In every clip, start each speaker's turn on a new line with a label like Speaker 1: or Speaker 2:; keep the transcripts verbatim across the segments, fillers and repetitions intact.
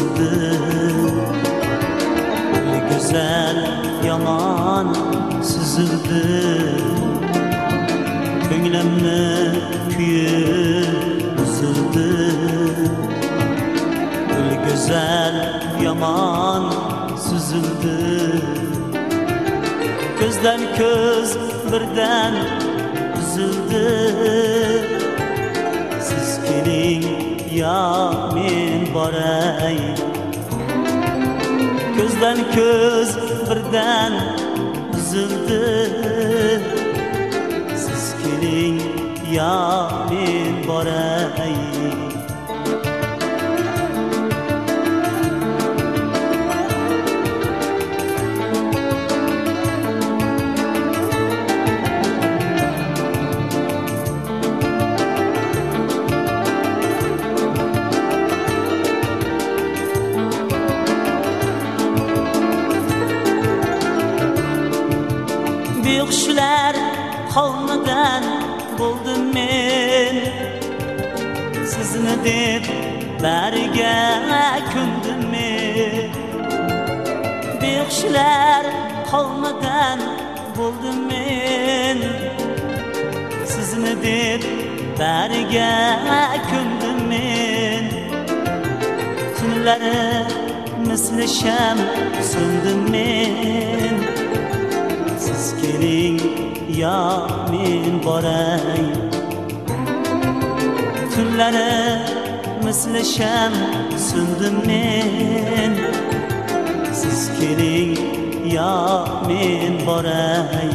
Speaker 1: sızıldı. Güzel yaman sızıldı. Könglimni kuyi buzildi. Güzel yaman sızıldı. Ko'zdan ko'z birdan uzildi. Siz keling ya men boray. Ko'zdan ko'z birdan uzildi. Siz keling ya men boray. Qushlar qavmidan bo'ldim men. Sizni deb bariga ko'ndim men. Qushlar qavmidan bo'ldim men. Sizni deb bariga ko'ndim men. Tunlari misli sham so'ndim men. Siz keling ya men boray. Tunlari misli sham so'ndim men. Siz keling ya men boray.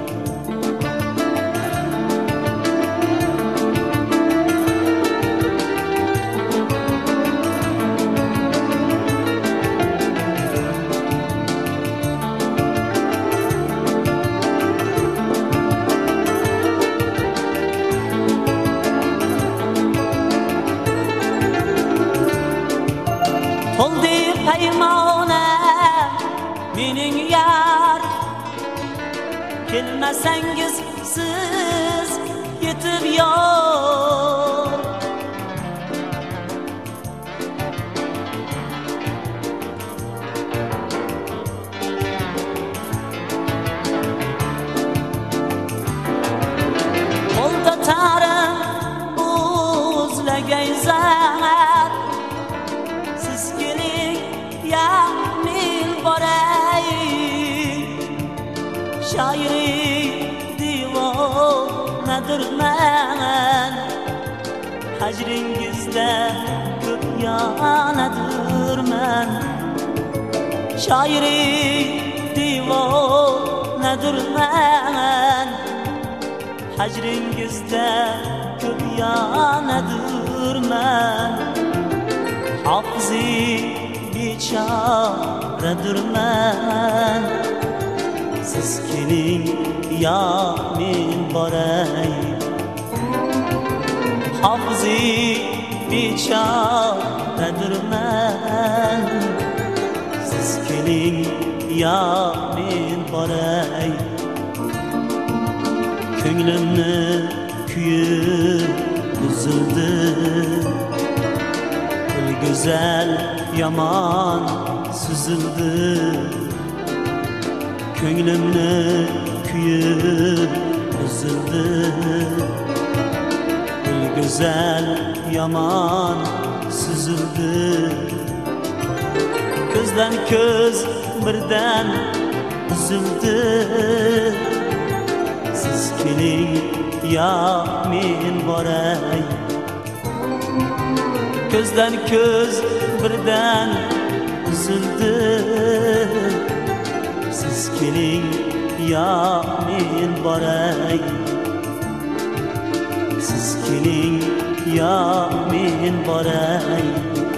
Speaker 1: Oldi paymona mening yar. Kelmasangiz siz yetib yor. Qo'lda tarim o'zlagay zahar. Siz keling ya men boray. Shoiri divonadirman. Hajringizda ko'p yonadirman. Shoiri divonadirman. Hajringizda ko'p yonadirman. Hafzi bechoradirman. Siz keling ya men boray. Hafzi bechoradirman. Siz keling ya men boray. Ko'nglimni kuyi buzildi. Güzel yaman sızıldı. Ko'nglimni kuyi buzildi. Güzel yaman sızıldı. Ko'zdan ko'z birdan uzildi. Siz keling ya men boray. Ko'zdan ko'z birdan uzildi. Siz keling ya men boray. Siz keling ya men boray.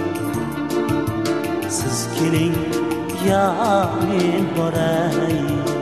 Speaker 1: Siz keling ya men boray.